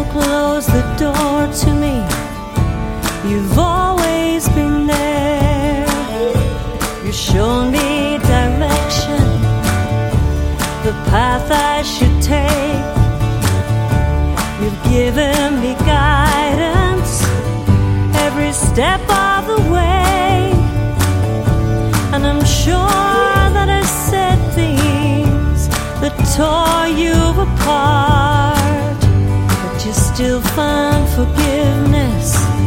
close the door to me. You've always been there. You've shown me direction, the path I should take. You've given me guidance every step of the way. And I'm sure that I said things that tore you apart, but you still find forgiveness